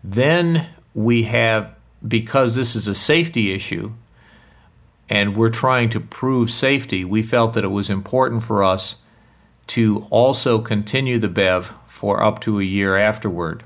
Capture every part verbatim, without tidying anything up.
Then we have, because this is a safety issue and we're trying to prove safety, we felt that it was important for us to also continue the Bev for up to a year afterward,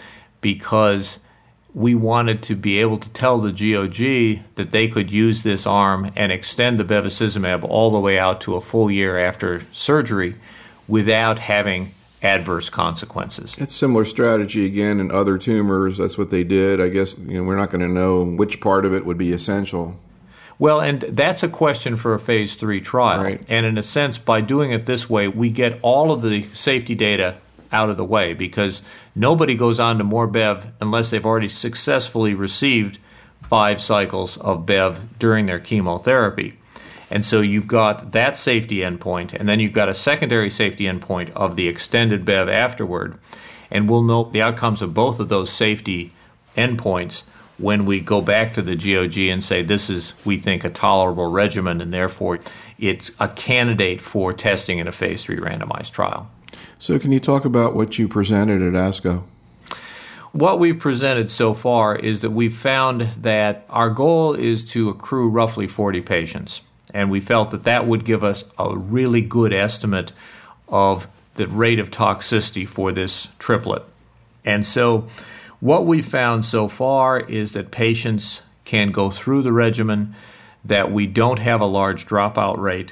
because we wanted to be able to tell the G O G that they could use this arm and extend the bevacizumab all the way out to a full year after surgery without having adverse consequences. It's a similar strategy again in other tumors. That's what they did. I guess you know, we're not going to know which part of it would be essential. Well, and that's a question for a phase three trial. Right. And in a sense, by doing it this way, we get all of the safety data out of the way, because nobody goes on to more Bev unless they've already successfully received five cycles of Bev during their chemotherapy. And so you've got that safety endpoint, and then you've got a secondary safety endpoint of the extended Bev afterward. And we'll know the outcomes of both of those safety endpoints when we go back to the G O G and say this is, we think, a tolerable regimen, and therefore it's a candidate for testing in a phase three randomized trial. So can you talk about what you presented at ASCO? What we've presented so far is that we've found that our goal is to accrue roughly forty patients, and we felt that that would give us a really good estimate of the rate of toxicity for this triplet. And so what we've found so far is that patients can go through the regimen, that we don't have a large dropout rate,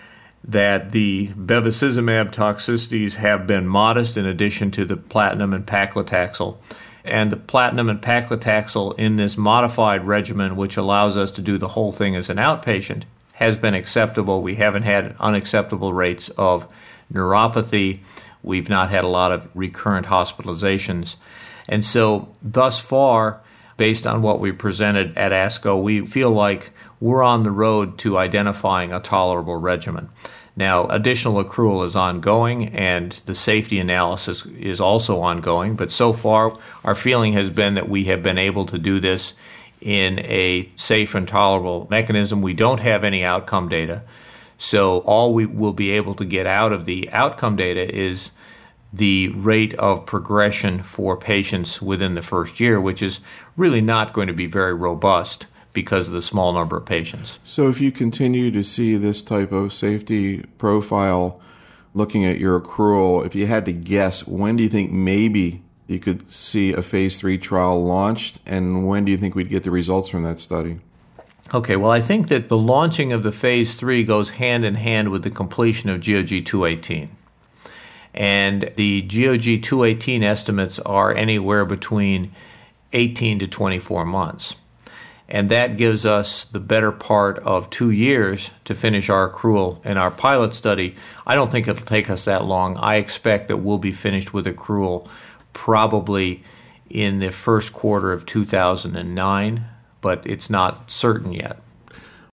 that the bevacizumab toxicities have been modest in addition to the platinum and paclitaxel. And the platinum and paclitaxel in this modified regimen, which allows us to do the whole thing as an outpatient, has been acceptable. We haven't had unacceptable rates of neuropathy. We've not had a lot of recurrent hospitalizations. And so thus far, based on what we presented at ASCO, we feel like we're on the road to identifying a tolerable regimen. Now, additional accrual is ongoing, and the safety analysis is also ongoing, but so far our feeling has been that we have been able to do this in a safe and tolerable mechanism. We don't have any outcome data, so all we will be able to get out of the outcome data is the rate of progression for patients within the first year, which is really not going to be very robust because of the small number of patients. So if you continue to see this type of safety profile, looking at your accrual, if you had to guess, when do you think maybe you could see a phase three trial launched, and when do you think we'd get the results from that study? Okay, well, I think that the launching of the phase three goes hand in hand with the completion of G O G two eighteen. And the G O G two eighteen estimates are anywhere between eighteen to twenty-four months. And that gives us the better part of two years to finish our accrual in our pilot study. I don't think it'll take us that long. I expect that we'll be finished with accrual probably in the first quarter of two thousand nine, but it's not certain yet.